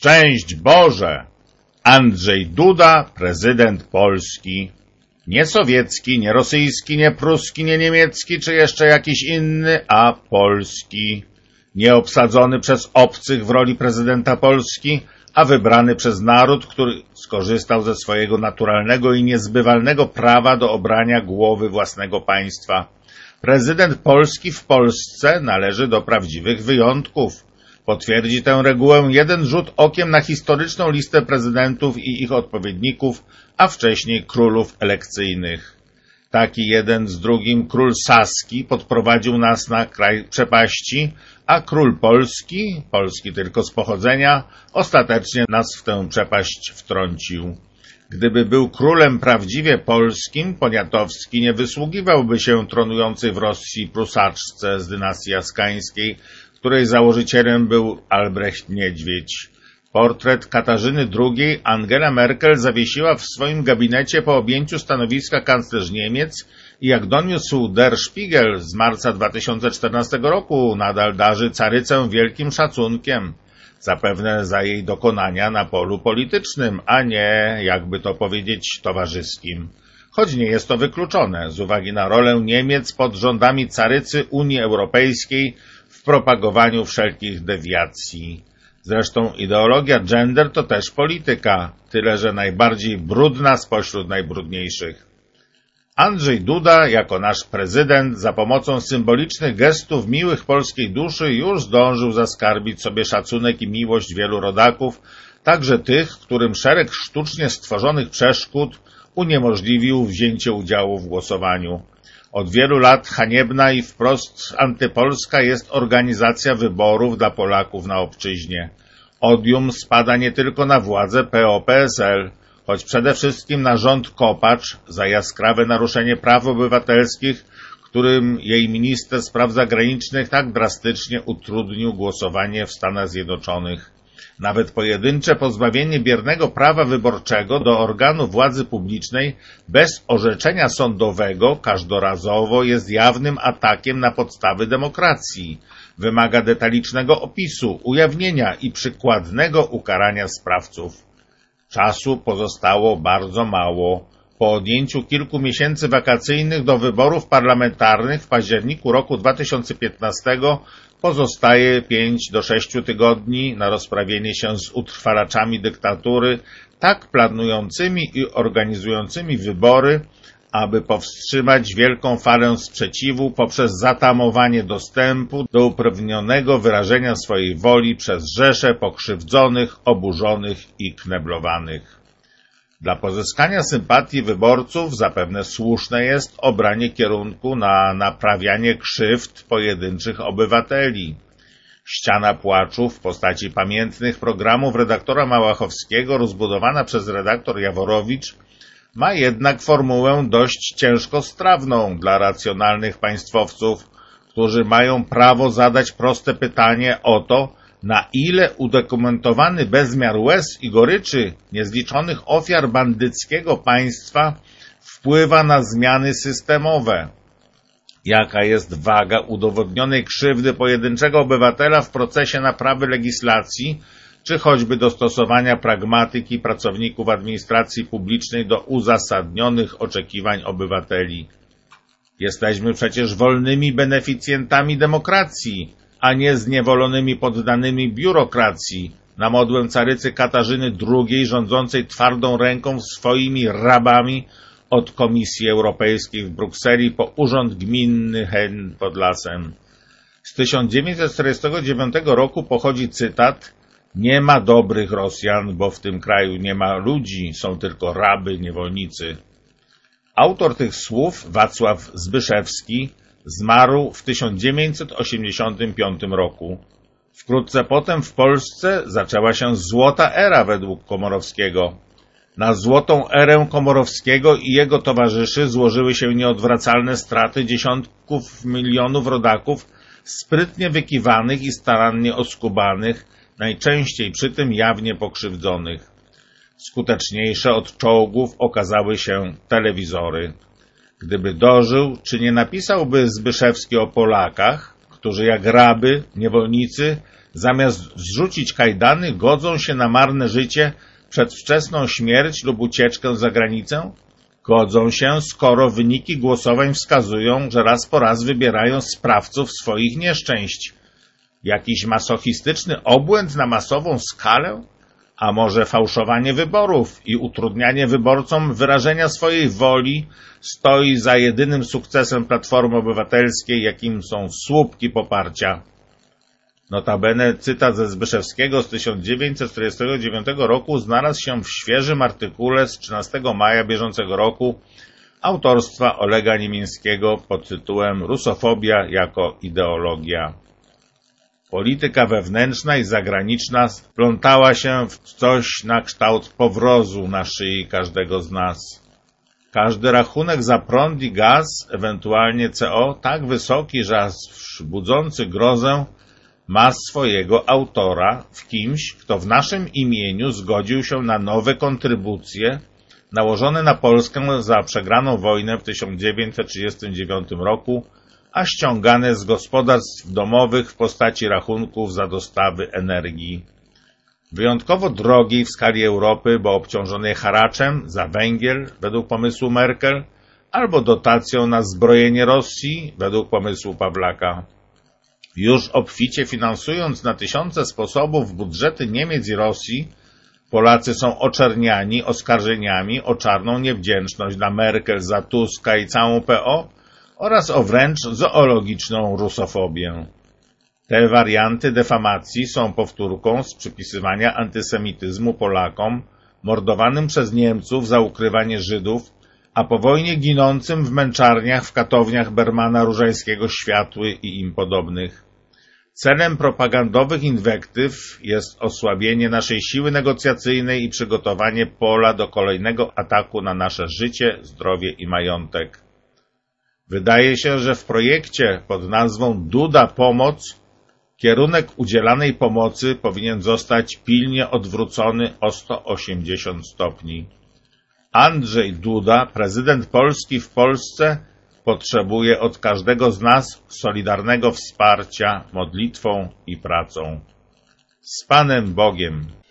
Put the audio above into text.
Szczęść Boże! Andrzej Duda, prezydent Polski. Nie sowiecki, nie rosyjski, nie pruski, nie niemiecki, czy jeszcze jakiś inny, a polski. Nie obsadzony przez obcych w roli prezydenta Polski, a wybrany przez naród, który skorzystał ze swojego naturalnego i niezbywalnego prawa do obrania głowy własnego państwa. Prezydent Polski w Polsce należy do prawdziwych wyjątków. Potwierdzi tę regułę jeden rzut okiem na historyczną listę prezydentów i ich odpowiedników, a wcześniej królów elekcyjnych. Taki jeden z drugim król Saski podprowadził nas na kraj przepaści, a król Polski, Polski tylko z pochodzenia, ostatecznie nas w tę przepaść wtrącił. Gdyby był królem prawdziwie polskim, Poniatowski nie wysługiwałby się tronującej w Rosji prusaczce z dynastii askańskiej, której założycielem był Albrecht Niedźwiedź. Portret Katarzyny II Angela Merkel zawiesiła w swoim gabinecie po objęciu stanowiska kanclerz Niemiec i jak doniósł Der Spiegel z marca 2014 roku nadal darzy carycę wielkim szacunkiem. Zapewne za jej dokonania na polu politycznym, a nie, jakby to powiedzieć, towarzyskim. Choć nie jest to wykluczone z uwagi na rolę Niemiec pod rządami carycy Unii Europejskiej w propagowaniu wszelkich dewiacji. Zresztą ideologia gender to też polityka, tyle że najbardziej brudna spośród najbrudniejszych. Andrzej Duda, jako nasz prezydent, za pomocą symbolicznych gestów miłych polskiej duszy już zdążył zaskarbić sobie szacunek i miłość wielu rodaków, także tych, którym szereg sztucznie stworzonych przeszkód uniemożliwił wzięcie udziału w głosowaniu. Od wielu lat haniebna i wprost antypolska jest organizacja wyborów dla Polaków na obczyźnie. Odium spada nie tylko na władzę PO-PSL, choć przede wszystkim na rząd Kopacz za jaskrawe naruszenie praw obywatelskich, którym jej minister spraw zagranicznych tak drastycznie utrudnił głosowanie w Stanach Zjednoczonych. Nawet pojedyncze pozbawienie biernego prawa wyborczego do organu władzy publicznej bez orzeczenia sądowego każdorazowo jest jawnym atakiem na podstawy demokracji. Wymaga detalicznego opisu, ujawnienia i przykładnego ukarania sprawców. Czasu pozostało bardzo mało. Po odjęciu kilku miesięcy wakacyjnych do wyborów parlamentarnych w październiku roku 2015 pozostaje 5 do 6 tygodni na rozprawienie się z utrwalaczami dyktatury, tak planującymi i organizującymi wybory, aby powstrzymać wielką falę sprzeciwu poprzez zatamowanie dostępu do uprawnionego wyrażenia swojej woli przez rzesze pokrzywdzonych, oburzonych i kneblowanych. Dla pozyskania sympatii wyborców zapewne słuszne jest obranie kierunku na naprawianie krzywd pojedynczych obywateli. Ściana płaczu w postaci pamiętnych programów redaktora Małachowskiego, rozbudowana przez redaktor Jaworowicz, ma jednak formułę dość ciężkostrawną dla racjonalnych państwowców, którzy mają prawo zadać proste pytanie o to, na ile udokumentowany bezmiar łez i goryczy niezliczonych ofiar bandyckiego państwa wpływa na zmiany systemowe. Jaka jest waga udowodnionej krzywdy pojedynczego obywatela w procesie naprawy legislacji, czy choćby dostosowania pragmatyki pracowników administracji publicznej do uzasadnionych oczekiwań obywateli. Jesteśmy przecież wolnymi beneficjentami demokracji, a nie zniewolonymi poddanymi biurokracji, na modłę carycy Katarzyny II rządzącej twardą ręką swoimi rabami od Komisji Europejskiej w Brukseli po Urząd Gminny Hen pod Lasem. Z 1949 roku pochodzi cytat: „Nie ma dobrych Rosjan, bo w tym kraju nie ma ludzi, są tylko raby, niewolnicy”. Autor tych słów, Wacław Zbyszewski, zmarł w 1985 roku. Wkrótce potem w Polsce zaczęła się złota era według Komorowskiego. Na złotą erę Komorowskiego i jego towarzyszy złożyły się nieodwracalne straty dziesiątków milionów rodaków, sprytnie wykiwanych i starannie oskubanych, najczęściej przy tym jawnie pokrzywdzonych. Skuteczniejsze od czołgów okazały się telewizory. Gdyby dożył, czy nie napisałby Zbyszewski o Polakach, którzy jak raby, niewolnicy, zamiast zrzucić kajdany, godzą się na marne życie, przedwczesną śmierć lub ucieczkę za granicę? Godzą się, skoro wyniki głosowań wskazują, że raz po raz wybierają sprawców swoich nieszczęść. Jakiś masochistyczny obłęd na masową skalę? A może fałszowanie wyborów i utrudnianie wyborcom wyrażenia swojej woli stoi za jedynym sukcesem Platformy Obywatelskiej, jakim są słupki poparcia? Notabene cytat ze Zbyszewskiego z 1949 roku znalazł się w świeżym artykule z 13 maja bieżącego roku autorstwa Olega Niemińskiego pod tytułem Rusofobia jako ideologia. Polityka wewnętrzna i zagraniczna wplątała się w coś na kształt powrozu na szyi każdego z nas. Każdy rachunek za prąd i gaz, ewentualnie CO, tak wysoki, że aż budzący grozę, ma swojego autora w kimś, kto w naszym imieniu zgodził się na nowe kontrybucje nałożone na Polskę za przegraną wojnę w 1939 roku, a ściągane z gospodarstw domowych w postaci rachunków za dostawy energii. Wyjątkowo drogiej w skali Europy, bo obciążonej haraczem za węgiel według pomysłu Merkel, albo dotacją na zbrojenie Rosji według pomysłu Pawlaka. Już obficie finansując na tysiące sposobów budżety Niemiec i Rosji, Polacy są oczerniani oskarżeniami o czarną niewdzięczność na Merkel za Tuska i całą PO oraz o wręcz zoologiczną rusofobię. Te warianty defamacji są powtórką z przypisywania antysemityzmu Polakom mordowanym przez Niemców za ukrywanie Żydów, a po wojnie ginącym w męczarniach w katowniach Bermana Różańskiego Światły i im podobnych. Celem propagandowych inwektyw jest osłabienie naszej siły negocjacyjnej i przygotowanie pola do kolejnego ataku na nasze życie, zdrowie i majątek. Wydaje się, że w projekcie pod nazwą Duda Pomoc kierunek udzielanej pomocy powinien zostać pilnie odwrócony o 180 stopni. Andrzej Duda, prezydent Polski w Polsce, potrzebuje od każdego z nas solidarnego wsparcia modlitwą i pracą. Z Panem Bogiem.